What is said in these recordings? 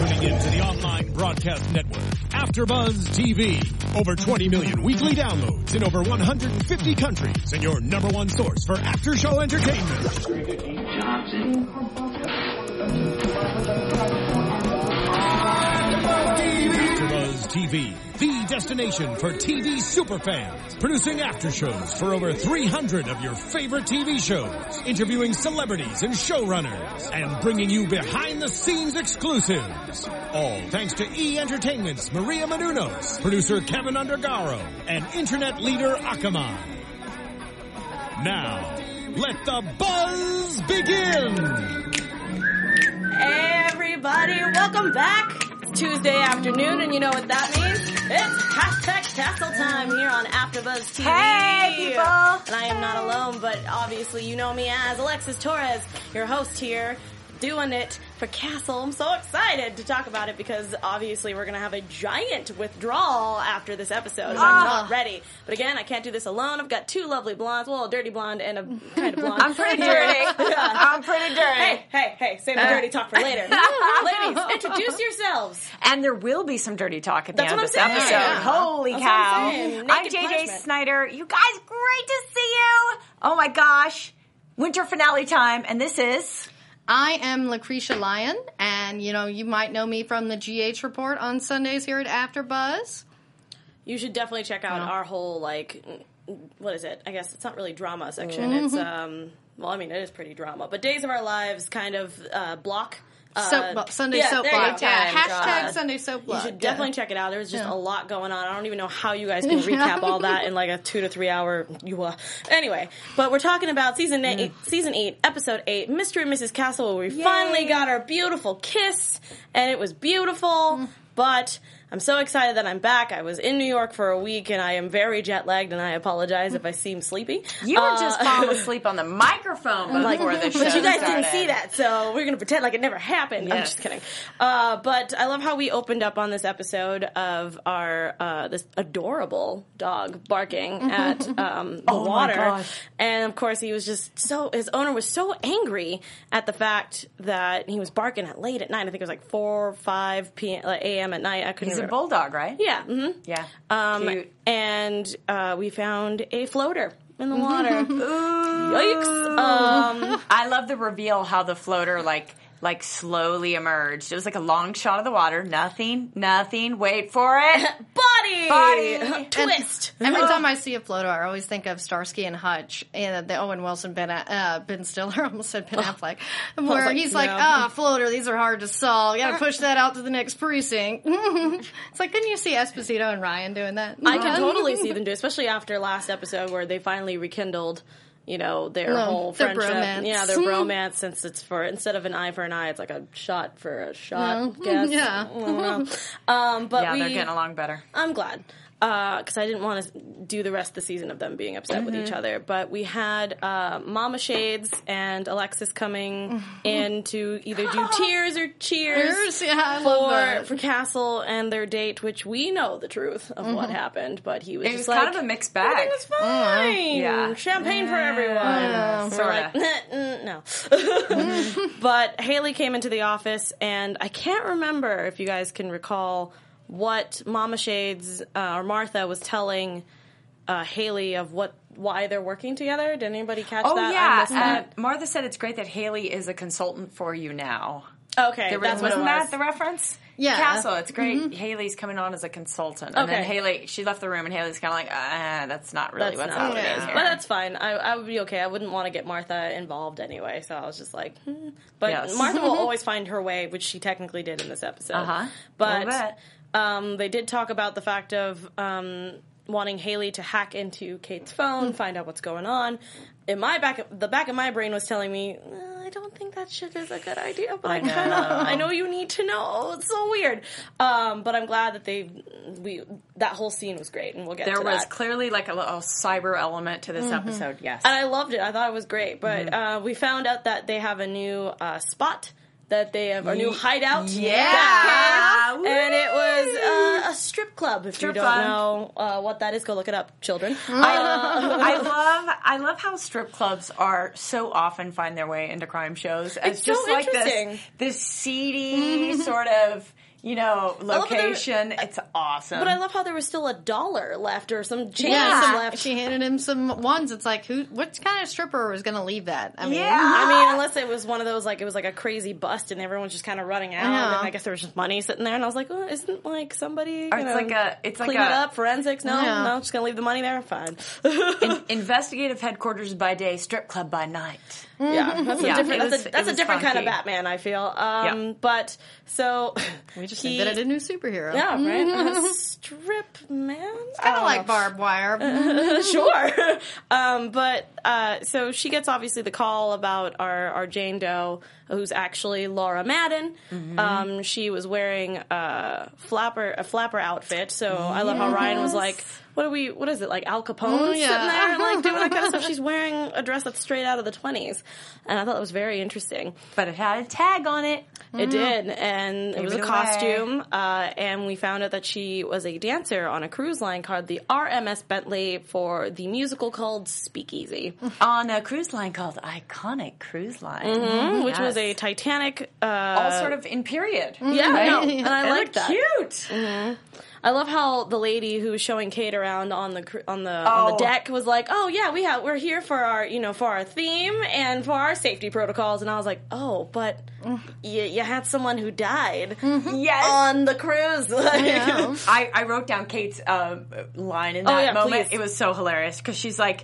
tuning in to the online broadcast network, AfterBuzz TV. Over 20 million weekly downloads in over 150 countries, and your number one source for after-show entertainment. AfterBuzz TV, the destination for TV superfans, producing aftershows for over 300 of your favorite TV shows, interviewing celebrities and showrunners, and bringing you behind-the-scenes exclusives. All thanks to E! Entertainment's Maria Menounos, producer Kevin Undergaro, and internet leader Akamai. Now, let the buzz begin! Hey everybody, welcome back. It's Tuesday afternoon, and you know what that means? It's hashtag Castle time here on AfterBuzz TV. Hey people! And I am not alone, but obviously you know me as Alexis Torres, your host here, doing it for Castle. I'm so excited to talk about it because obviously we're going to have a giant withdrawal after this episode, and I'm not ready. But again, I can't do this alone. I've got two lovely blondes, well, a dirty blonde and a kind of blonde. I'm pretty dirty. I'm pretty dirty. Hey, save the dirty talk for later. Ladies, introduce yourselves. And there will be some dirty talk at the That's end what of this I'm saying. episode. Yeah. Holy That's cow. what I'm saying. I'm Naked JJ punishment. Snyder. You guys, great to see you. Oh my gosh. Winter finale time, and this is... I am Lucretia Lyon, and, you might know me from the GH Report on Sundays here at AfterBuzz. You should definitely check out our whole, what is it? I guess it's not really drama section. It's, it is pretty drama. But Days of Our Lives kind of block. Sunday Soap there you Block. go. Yeah, God. hashtag Sunday Soap Block. You should definitely check it out. There's just a lot going on. I don't even know how you guys can recap all that in like a 2 to 3 hour. Anyway, but we're talking about season 8, episode 8, Mr. and Mrs. Castle, where we finally got our beautiful kiss, and it was beautiful. But I'm so excited that I'm back. I was in New York for a week, and I am very jet-lagged, and I apologize if I seem sleepy. You were just falling asleep on the microphone before the show But you guys started. didn't see that, so we're going to pretend like it never happened. Yes. I'm just kidding. But I love how we opened up on this episode of our this adorable dog barking at the water. gosh. And, of course, he was just his owner was so angry at the fact that he was barking at late at night. I think it was like 4 or 5 a.m. at night. I couldn't He's a remember. bulldog, right? Yeah. Mm-hmm. Yeah. Cute. And we found a floater in the water. Yikes. I love the reveal how the floater like slowly emerged. It was like a long shot of the water. Nothing. Wait for it. Body. Twist. Every time I see a floater, I always think of Starsky and Hutch and the Owen Wilson Ben Stiller, almost said Ben Affleck, where like, he's no. like, floater, these are hard to solve. You gotta push that out to the next precinct. It's like, couldn't you see Esposito and Ryan doing that? I can totally see them do, especially after last episode where they finally rekindled, their whole their friendship. bromance. Yeah, their bromance, since it's instead of an eye for an eye, it's like a shot for a shot. Guess. Yeah. I don't know. But Yeah, they're getting along better. I'm glad. Because I didn't want to do the rest of the season of them being upset with each other. But we had Mama Shades and Alexis coming in to either do tears or cheers Yeah, I love that. for Castle and their date, which we know the truth of what happened. But he was It just was like, kind of a mixed bag. everything was fine. Yeah. Champagne for everyone. So we're like, no. But Haley came into the office, and I can't remember if you guys can recall what Mama Shades or Martha was telling Haley of why they're working together. Did anybody catch that? I missed that. Martha said it's great that Haley is a consultant for you now. Okay, that's what it Wasn't was. that the reference? Yeah. Castle, it's great. Haley's coming on as a consultant. And then Okay. Haley, she left the room, and Haley's kind of like, that's not really what's not happening what it is. here. But that's fine. I would be okay. I wouldn't want to get Martha involved anyway, so I was just like, But Yes. Martha will always find her way, which she technically did in this episode. A But little bit. they did talk about the fact of wanting Haley to hack into Kate's phone, find out what's going on. In the back of my brain was telling me, I don't think that shit is a good idea, but I know you need to know. It's so weird. But I'm glad that that whole scene was great, and we'll get to that. There was clearly like a little cyber element to this episode, yes. And I loved it. I thought it was great. But we found out that they have a new spot, that they have a new hideout. Yeah. And it was a strip club. If Strip you don't club. know what that is, go look it up, children. I love how strip clubs are so often find their way into crime shows as It's just so like interesting. this seedy sort of location. It's awesome. But I love how there was still $1 left or some change Yeah, left. she handed him some ones. It's like, what kind of stripper was going to leave that? I mean, I mean, unless it was one of those, like, it was like a crazy bust and everyone's just kind of running out. Yeah. And I guess there was just money sitting there. And I was like, well, isn't, like, somebody Or gonna clean it up? Forensics? No, no, just going to leave the money there? Fine. Investigative headquarters by day, strip club by night. Yeah, that's a different, that's a different kind of funky. Batman, I feel. But, so... we just invented a new superhero. Yeah, right? A strip man? It's kind of like barbed wire. Sure. So she gets obviously the call about our Jane Doe, who's actually Laura Madden. Mm-hmm. She was wearing a flapper outfit. So I love how Ryan was like, what is it, like Al Capone sitting there and like doing that kind of stuff? She's wearing a dress that's straight out of the 20s. And I thought that was very interesting. But it had a tag on it. It did, and it was a it away. costume, and we found out that she was a dancer on a cruise line called the RMS Bentley for the musical called Speakeasy. On a cruise line called Iconic Cruise Line. Which was a Titanic... all sort of in period. Yeah, I know, and I They like look that. cute. I love how the lady who was showing Kate around on the deck was like, "Oh yeah, we're here for our theme and for our safety protocols." And I was like, "Oh, but you had someone who died Yes. on the cruise." I wrote down Kate's line in that moment. Please. It was so hilarious because she's like,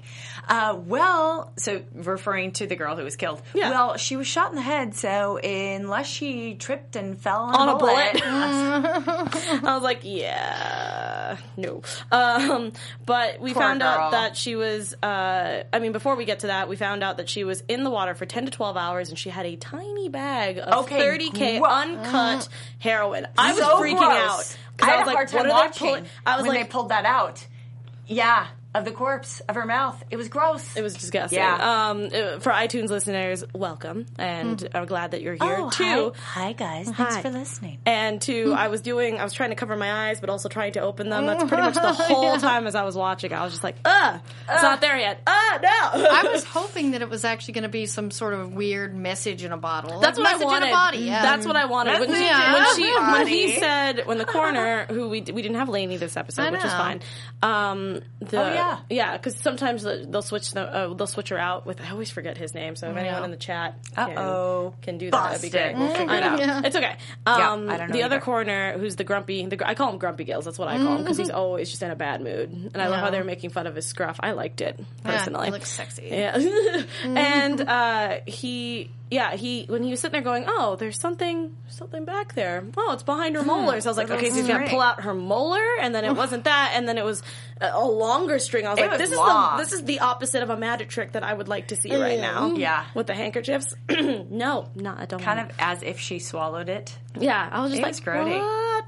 so referring to the girl who was killed. Yeah. Well, she was shot in the head, so unless she tripped and fell On on a bullet. I was like, yeah, no. But we Poor found out girl. that she was, before we get to that, we found out that she was in the water for 10 to 12 hours and she had a tiny bag of Okay, 30K uncut heroin. I was So freaking gross. out. 'Cause I had was a hard like, time what are they watching pulling? I was when like, they pulled that out. Yeah, of the corpse of her mouth. It was gross. it was disgusting. Yeah. For iTunes listeners, welcome, and I'm glad that you're here too. Hi guys. Hi. Thanks for listening. And I was trying to cover my eyes, but also trying to open them. That's pretty much the whole time as I was watching. I was just like, it's not there yet. No. I was hoping that it was actually going to be some sort of weird message in a bottle. That's like what I message wanted. in a body. Yeah. That's what I wanted. When Message he said, when the coroner, who we didn't have Lainey this episode, which is fine. Because sometimes they'll switch her out with. I always forget his name. So if anyone in the chat can do that, that'd be great. Busted. We'll figure it out. Yeah. It's okay. I don't know the other either. coroner, who's the grumpy, I call him Grumpy Gills. That's what I call him because he's always just in a bad mood. And I love how they were making fun of his scruff. I liked it personally. Yeah, it looks sexy. Yeah. And he when he was sitting there going, "Oh, there's something back there. Oh, it's behind her molars." I was like, "Okay, so he's gonna pull out her molar," and then it wasn't that, and then it was a longer string. I was like, was "This long. is the opposite of a magic trick that I would like to see right now." Yeah. with the handkerchiefs. No, I don't. Kind want of as if she swallowed it. yeah, I was just It like, was grody.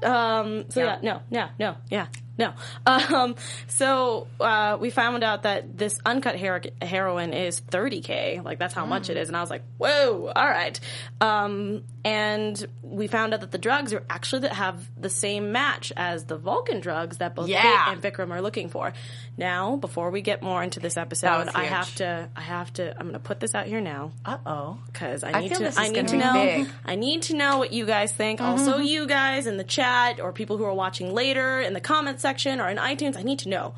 what? No. So we found out that this uncut heroin is $30K. Like, that's how much it is. And I was like, whoa, all right. And we found out that the drugs are actually that have the same match as the Vulcan drugs that both Kate and Vikram are looking for. Now, before we get more into this episode, was I huge. have to, I'm going to put this out here now. Uh-oh. Because I I need feel to, this is I need gonna to be know, big. I need to know what you guys think. Also, you guys in the chat or people who are watching later in the comment section or in iTunes, I need to know.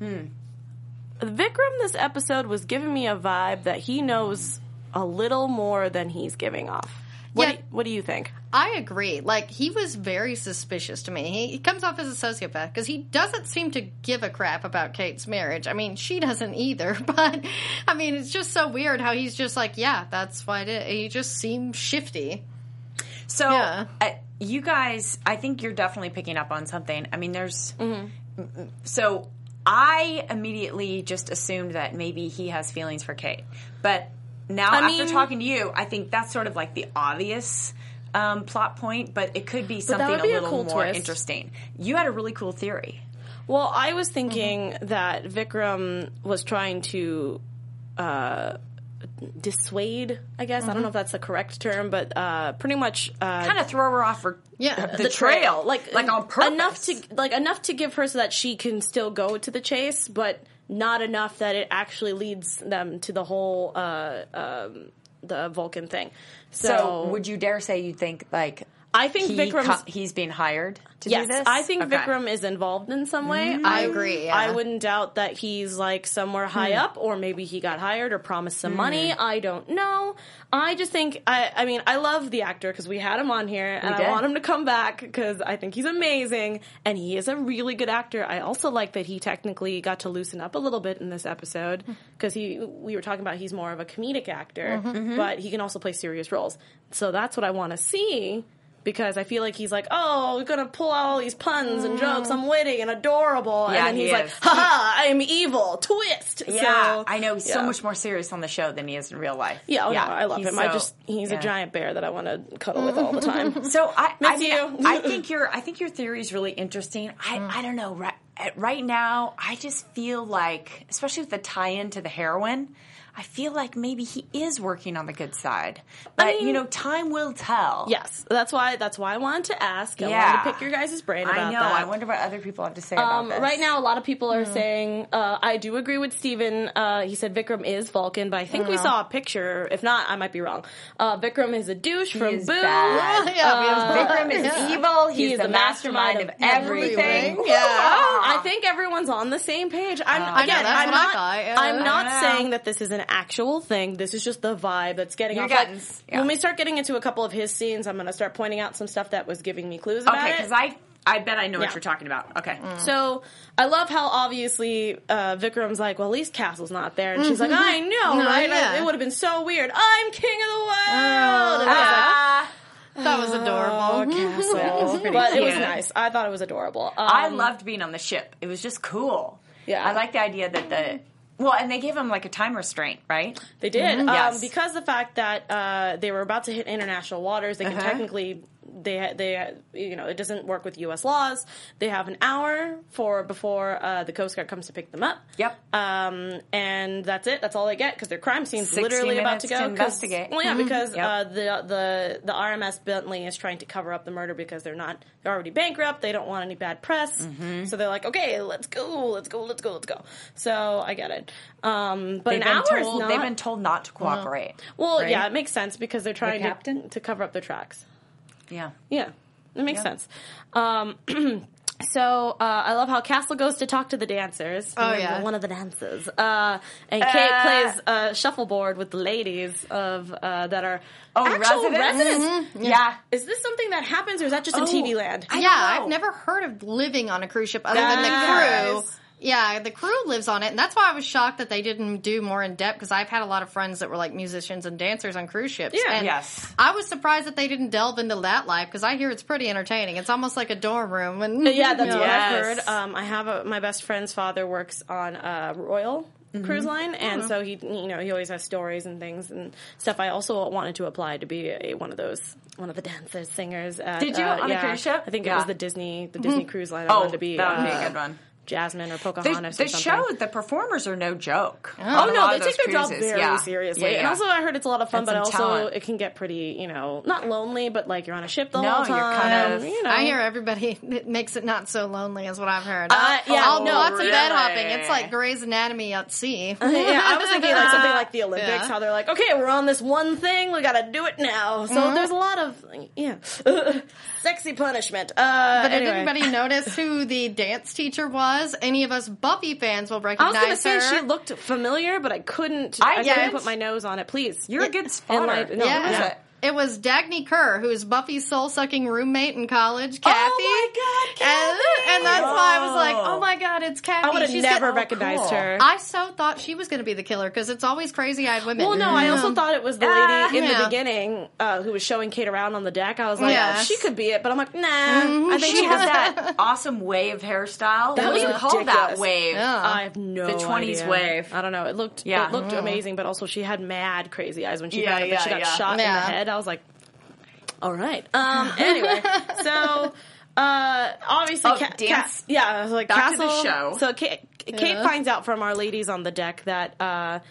Vikram this episode was giving me a vibe that he knows a little more than he's giving off. What do you think? I agree. Like, he was very suspicious to me. He comes off as a sociopath because he doesn't seem to give a crap about Kate's marriage. I mean, she doesn't either. But, I mean, it's just so weird how he's just like, yeah, that's why he just seems shifty. So, Yeah. you guys, I think you're definitely picking up on something. I mean, there's... So, I immediately just assumed that maybe he has feelings for Kate. But now, after talking to you, I think that's sort of like the obvious plot point, but it could be something would be a a little cool more twist. interesting. You had a really cool theory. Well, I was thinking that Vikram was trying to dissuade, I guess. I don't know if that's the correct term, but pretty much kind of throw her off for the trail, like on purpose, enough to give her so that she can still go to the chase, but not enough that it actually leads them to the whole the Vulcan thing. So would you dare say you think like? I think he's being hired to do this? I think Vikram is involved in some way. I agree. Yeah. I wouldn't doubt that he's like somewhere high up, or maybe he got hired or promised some money. I don't know. I just think, I mean, I love the actor because we had him on here, and I want him to come back because I think he's amazing, and he is a really good actor. I also like that he technically got to loosen up a little bit in this episode because we were talking about he's more of a comedic actor, but he can also play serious roles. So that's what I want to see. Because I feel like he's like, oh, we're going to pull out all these puns and jokes. I'm witty and adorable. Yeah, and then he's like, ha-ha, I'm evil. Twist. Yeah, so, I know. He's so much more serious on the show than he is in real life. Yeah, no, I love him. He's a giant bear that I want to cuddle with all the time. So I think your theory is really interesting. I don't know. Right now, I just feel like, especially with the tie-in to the heroine, I feel like maybe he is working on the good side. But, time will tell. Yes. That's why I wanted to ask. I wanted to pick your guys' brain about that. I know. I wonder what other people have to say about this. Right now, a lot of people are saying, I do agree with Steven. He said Vikram is Vulcan, but I think we saw a picture. If not, I might be wrong. Vikram is a douche from Boo. Vikram is evil. He's the mastermind of everything. Yeah. I think everyone's on the same page. I'm not saying that this is an actual thing. This is just the vibe that's getting off. When we start getting into a couple of his scenes, I'm going to start pointing out some stuff that was giving me clues about it. Okay, because I bet I know what you're talking about. Okay. So, I love how obviously Vikram's like, well, at least Castle's not there. And she's like, I know, right? Yeah. It would have been so weird. I'm king of the world! That was adorable. Castle. But it was nice. I thought it was adorable. I loved being on the ship. It was just cool. Yeah. I like the idea that and they gave him like a time restraint, right? They did. Yes. Because the fact that they were about to hit international waters, they can technically, it doesn't work with U.S. laws. They have an hour before the Coast Guard comes to pick them up. Yep. And that's it. That's all they get because their crime scene's literally about to go. To investigate. Well, yeah, because the RMS Bentley is trying to cover up the murder because they're already bankrupt. They don't want any bad press. So they're like, okay, let's go. So I get it. But they've been told not to cooperate. Well, right? Yeah, it makes sense because they're trying to cover up their tracks. Yeah. Yeah. It makes sense. So, I love how Castle goes to talk to the dancers. One of the dancers. And Kate plays shuffleboard with the ladies that are actual residents. Yeah. Is this something that happens or is that just in TV land? I've never heard of living on a cruise ship other than the crew. Yeah, the crew lives on it, and that's why I was shocked that they didn't do more in depth, because I've had a lot of friends that were like musicians and dancers on cruise ships. Yeah, and I was surprised that they didn't delve into that life, because I hear it's pretty entertaining. It's almost like a dorm room. And yeah, that's what I've heard. I have my best friend's father works on Royal Cruise Line, and so he always has stories and things and stuff. I also wanted to apply to be one of the dancers, singers. Did you on a cruise ship? I think it was the Disney Cruise Line. I wanted to be. That would be a good one. Jasmine or Pocahontas or something. The performers are no joke. Oh, no, they take their job very seriously. Yeah. And also I heard it's a lot of fun, but also it can get pretty, not lonely, but like you're on a ship the whole time. You're kind of, I hear everybody makes it not so lonely is what I've heard. Lots of bed hopping. It's like Grey's Anatomy at sea. I was thinking like something like the Olympics, how they're like, okay, we're on this one thing, we gotta do it now. So there's a lot of, sexy punishment. But did anybody notice who the dance teacher was? Any of us Buffy fans will recognize her. I was going to say she looked familiar, but I couldn't put my nose on it. Please. You're a good spotter. It was Dagny Kerr, who is Buffy's soul-sucking roommate in college, Kathy. Oh, my God, Kathy! And that's why I was like, oh, my God, it's Kathy. I would have never recognized her. I so thought she was going to be the killer, because it's always crazy-eyed women. Well, no, I also thought it was the lady in the beginning who was showing Kate around on the deck. I was like, she could be it, but I'm like, nah. I think she has that awesome wave hairstyle. That was called that wave. Yeah. I have no idea. The 20s wave. I don't know. It looked amazing, but also she had mad crazy eyes when she got shot in the head. I was like, all right. Anyway, so obviously, dance. Like back Castle. To the show. So Kate finds out from our ladies on the deck that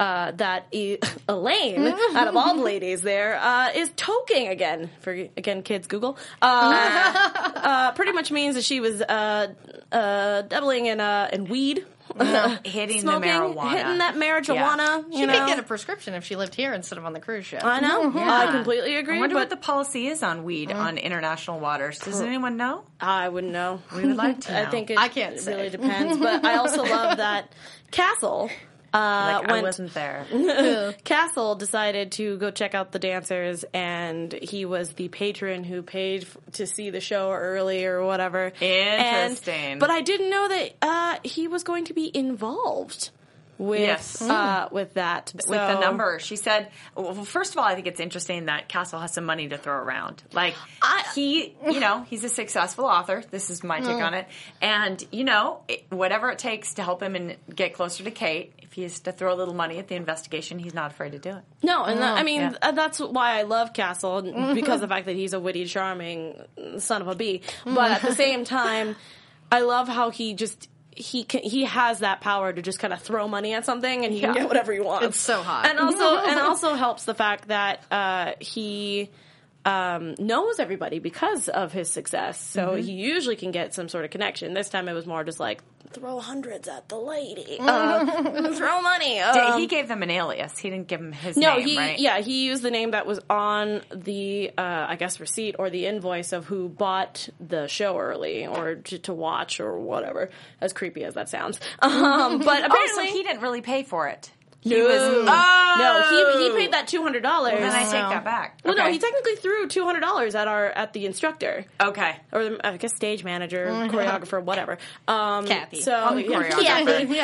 that Elaine, out of all the ladies there, is toking again. Again, kids, Google. Pretty much means that she was dabbling in weed. Hitting Smoking, the marijuana. hitting that marijuana. She could get a prescription if she lived here instead of on the cruise ship. I know. I completely agree. I wonder what the policy is on weed on international waters. Does anyone know? I wouldn't know. We would like to know. I think I can't say. really depends. But I also love that Castle. I wasn't there. Castle decided to go check out the dancers, and he was the patron who paid to see the show early or whatever. Interesting. But I didn't know that he was going to be involved with with that. With the number. She said, well, first of all, I think it's interesting that Castle has some money to throw around. Like, he's a successful author. This is my take on it. And, whatever it takes to help him and get closer to Kate, if he has to throw a little money at the investigation, he's not afraid to do it. No, and that's why I love Castle, because of the fact that he's a witty, charming son of a bee. But at the same time, I love how he has that power to just kind of throw money at something and he can get whatever he wants. It's so hot. And also helps the fact that he knows everybody because of his success. So he usually can get some sort of connection. This time it was more just like, throw hundreds at the lady. Throw money. He gave them an alias. He didn't give them his name, right? Yeah, he used the name that was on the, I guess, receipt or the invoice of who bought the show early or to watch or whatever. As creepy as that sounds. But apparently... so he didn't really pay for it. He paid that $200. Well, then I take that back. Well, no, he technically threw $200 at the instructor. Okay. Or I guess stage manager, choreographer, whatever. Kathy. Call me choreographer. Kathy.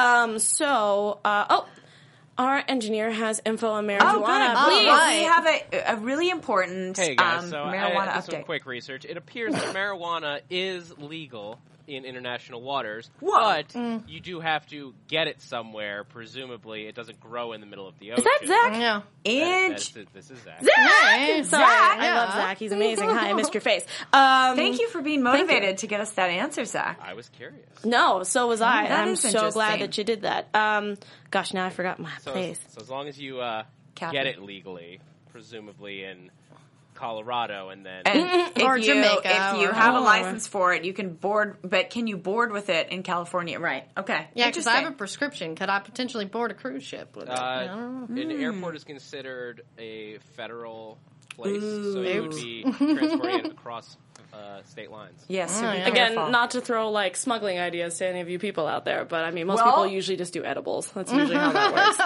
Our engineer has info on marijuana. Please. We have a really important marijuana update. Some quick research. It appears that marijuana is legal in international waters, Whoa. but you do have to get it somewhere. Presumably, it doesn't grow in the middle of the ocean. Is that Zach? Yeah. This is Zach. Zach! Sorry, Zach! I love Zach. He's amazing. Hi, I missed your face. Thank you for being motivated to get us that answer, Zach. I was curious. No, so was I. That I'm is so interesting. glad that you did that. Gosh, now I forgot my place. So as long as you get it legally, presumably in Colorado, and then or Jamaica. If you have a license for it, you can board. But can you board with it in California? Right. Okay. Yeah, because I have a prescription. Could I potentially board a cruise ship with it? An airport is considered a federal place, so you would be transporting it across state lines. Yes. So Again, not to throw like smuggling ideas to any of you people out there, but I mean, most people usually just do edibles. That's usually how that works.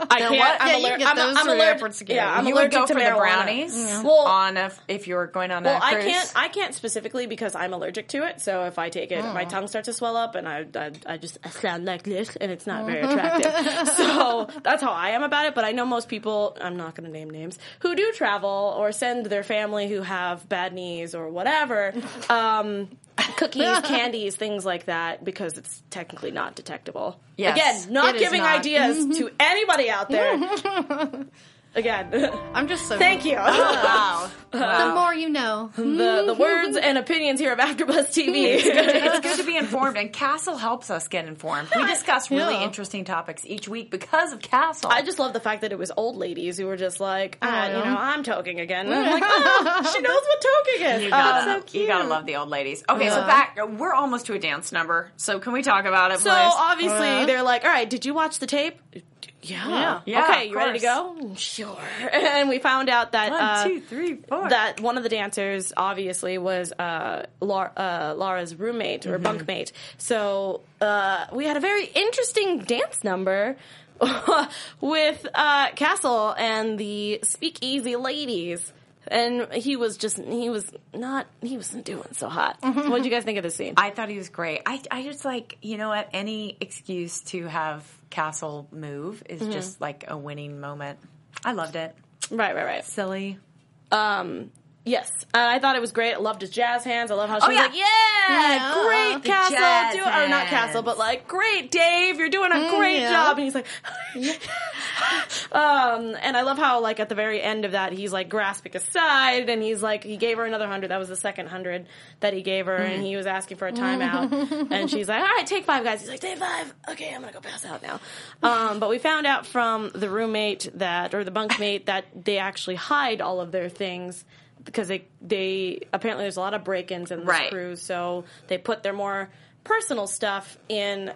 I'm you would allergic go to for marijuana. the brownies. Yeah. Well, if you're going on a cruise. I can't specifically because I'm allergic to it. So if I take it, my tongue starts to swell up, and I sound like this, and it's not very attractive. So that's how I am about it. But I know most people, I'm not going to name names, who do travel or send their family who have bad knees or whatever. Cookies, candies, things like that, because it's technically not detectable. Yes, again, not giving ideas to anybody out there. Again, I'm just so. Thank you. Wow. The more you know. The words and opinions here of AfterBuzz TV. It's good to be informed, and Castle helps us get informed. We discuss really interesting topics each week because of Castle. I just love the fact that it was old ladies who were just like, I'm toking again. And I'm like, oh, she knows what toking is. You so cute. You gotta love the old ladies. Okay, so back, we're almost to a dance number. So can we talk about it, So please? obviously they're like, all right, did you watch the tape? Yeah. Okay, you ready to go? Sure. And we found out that 1, 2, 3, 4. that one of the dancers obviously was Laura's roommate or bunkmate. So we had a very interesting dance number with Castle and the Speakeasy ladies. And he wasn't doing so hot. What did you guys think of the scene? I thought he was great. I just like, you know what, any excuse to have Castle move is just like a winning moment. I loved it. Right. Silly. Yes. I thought it was great. I loved his jazz hands. I love how she was like, great, The Castle. jazz Or not Castle, but like, great, Dave. You're doing a great job. And he's like, And I love how, like, at the very end of that, he's, like, grasping aside, and he's, like, he gave her another 100. That was the second 100 that he gave her, and he was asking for a timeout. And she's like, all right, take 5, guys. He's like, take 5. Okay, I'm gonna go pass out now. But we found out from the roommate or the bunkmate that they actually hide all of their things because they apparently there's a lot of break-ins in this cruise, so they put their more personal stuff in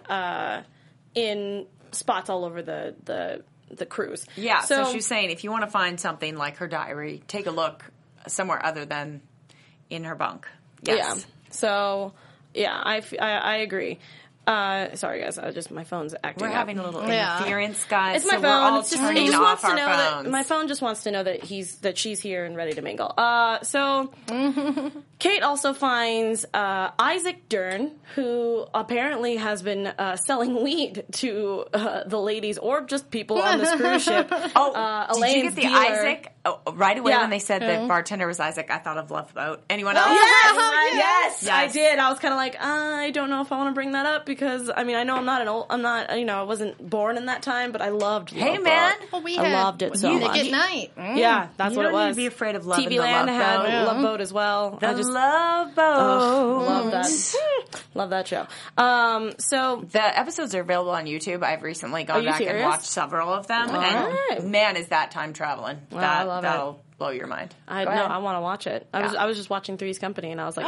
spots all over the cruise. Yeah, so she's saying if you want to find something like her diary, take a look somewhere other than in her bunk. Yes. Yeah. So, yeah, I agree. Sorry, guys. My phone's acting We're up. having a little interference, guys. It's my phone. We're all it just turning wants off to our know phones. that my phone just wants to know that she's here and ready to mingle. So Kate also finds Isaac Dern, who apparently has been selling weed to the ladies or just people on this cruise ship. Did you get the dealer. Isaac? Oh, right away when they said the bartender was Isaac, I thought of Love Boat. Anyone else? Yes, I did. I was kind of like, I don't know if I want to bring that up because I mean I know I wasn't born in that time, but I loved Love Boat. Well, I loved it so much. Nick at Night. Yeah, that's You what it don't need was. to be afraid of love in TV the Land Love had Boat. Love Boat as well. The Love Boat. Love that. Love that show. So the episodes are available on YouTube. I've recently gone back and watched several of them. And man, is that time traveling. I love that'll blow your mind. I want to watch it. I was just watching Three's Company and I was like,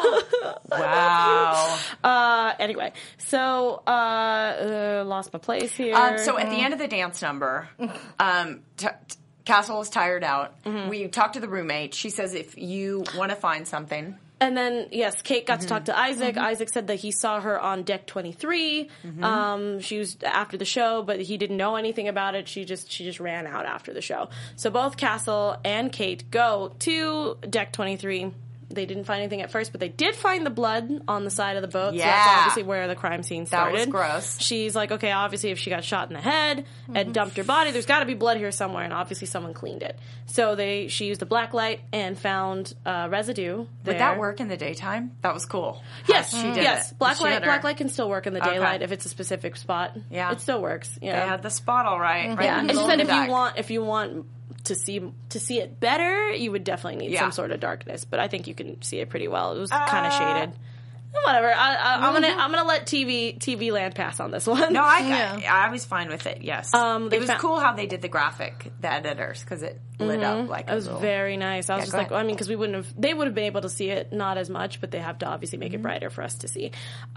wow. Anyway, so lost my place here. So at the end of the dance number, Castle is tired out. We talked to the roommate. She says if you want to find something. And then, yes, Kate got to talk to Isaac. Isaac said that he saw her on deck 23. She was after the show, but he didn't know anything about it. She just ran out after the show. So both Castle and Kate go to deck 23. They didn't find anything at first, but they did find the blood on the side of the boat. Yeah. So that's obviously where the crime scene started. That was gross. She's like, okay, obviously if she got shot in the head and dumped her body, there's got to be blood here somewhere, and obviously someone cleaned it. So she used a black light and found residue there. Would that work in the daytime? That was cool. Yes, she did yes. it. Black light can still work in the daylight if it's a specific spot. Yeah. It still works. Yeah. They had the spot all right. Yeah. In It the just middle said of the deck. if you want to see it better, you would definitely need some sort of darkness. But I think you can see it pretty well. It was kind of shaded. Whatever. I'm gonna let TV Land pass on this one. No, I was fine with it. Yes, it was cool how they did the editors, because it lit up like it was very nice. I was just like, I mean, because they would have been able to see it, not as much, but they have to obviously make it brighter for us to see.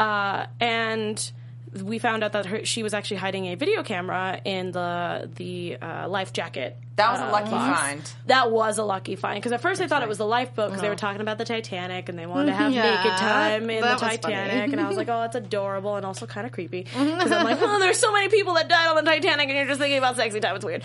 And we found out that she was actually hiding a video camera in the life jacket. That was a lucky find. That was a lucky find, because at first I thought it was the lifeboat, because they were talking about the Titanic and they wanted to have naked time in the Titanic, and I was like, oh, that's adorable and also kind of creepy, because I'm like, oh, there's so many people that died on the Titanic and you're just thinking about sexy time. It's weird.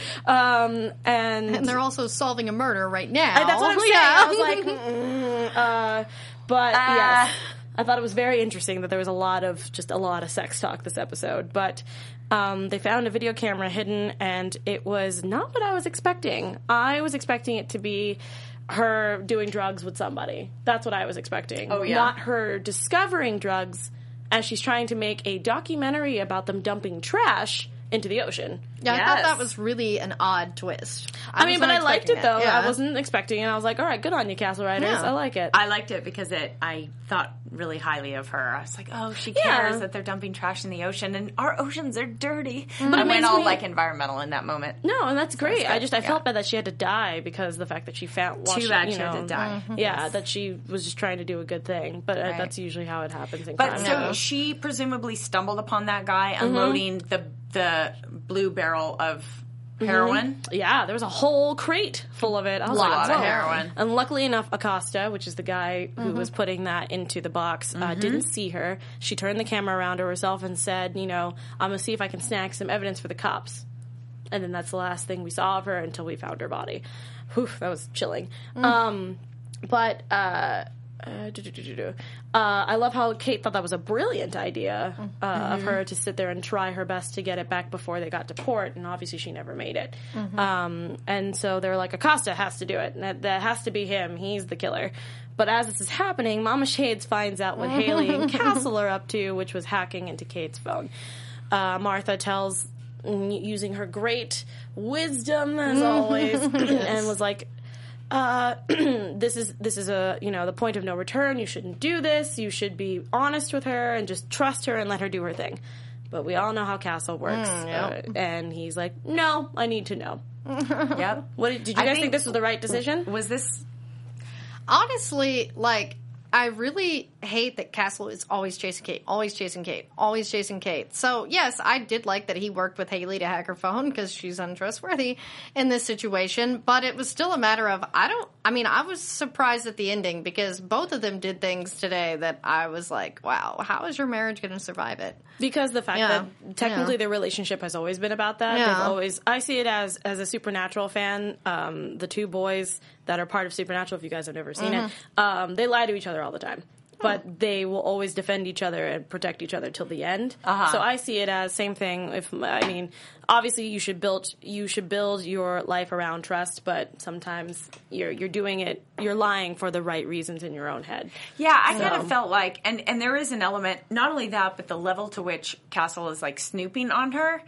And they're also solving a murder right now. That's what I'm saying. I was like, but yes. I thought it was very interesting that there was a lot of sex talk this episode, but they found a video camera hidden, and it was not what I was expecting. I was expecting it to be her doing drugs with somebody. That's what I was expecting. Oh, yeah. Not her discovering drugs as she's trying to make a documentary about them dumping trash into the ocean. Yeah, I thought that was really an odd twist. I mean, but I liked it, though. Yeah. I wasn't expecting it. I was like, all right, good on you, Castle Riders. Yeah. I like it. I liked it because I thought really highly of her. I was like, oh, she cares that they're dumping trash in the ocean, and our oceans are dirty. But I went all environmental in that moment. No, and that's great. I felt bad that she had to die because the fact that she found... Too bad she had to die. Yeah, that she was just trying to do a good thing. But that's usually how it happens in crime. But so she presumably stumbled upon that guy unloading the blue barrel of heroin. Yeah, there was a whole crate full of it. I was Lots of heroin. And luckily enough, Acosta, which is the guy who was putting that into the box, didn't see her. She turned the camera around to herself and said, I'm going to see if I can snag some evidence for the cops. And then that's the last thing we saw of her until we found her body. Whew, that was chilling. I love how Kate thought that was a brilliant idea of her to sit there and try her best to get it back before they got to port, and obviously she never made it. And so they were like, Acosta has to do it, and that has to be him. He's the killer. But as this is happening, Mama Shades finds out what Haley and Castle are up to, which was hacking into Kate's phone. Martha tells using her great wisdom as always, and was like, this is a, the point of no return. You shouldn't do this. You should be honest with her and just trust her and let her do her thing. But we all know how Castle works. And he's like, no, I need to know. Yep. Did you guys think this was the right decision? Was this... Honestly, like, I really hate that Castle is always chasing Kate, always chasing Kate, always chasing Kate. So, yes, I did like that he worked with Haley to hack her phone because she's untrustworthy in this situation. But it was still a matter of, I was surprised at the ending because both of them did things today that I was like, wow, how is your marriage going to survive it? Because the fact that technically their relationship has always been about that. Yeah. I see it as a Supernatural fan, the two boys that are part of Supernatural, if you guys have never seen it, they lie to each other all the time. But they will always defend each other and protect each other till the end. So I see it as same thing. Obviously you should build your life around trust, but sometimes you're doing it, you're lying for the right reasons in your own head. Yeah, I kind of felt like, and there is an element, not only that, but the level to which Castle is like snooping on her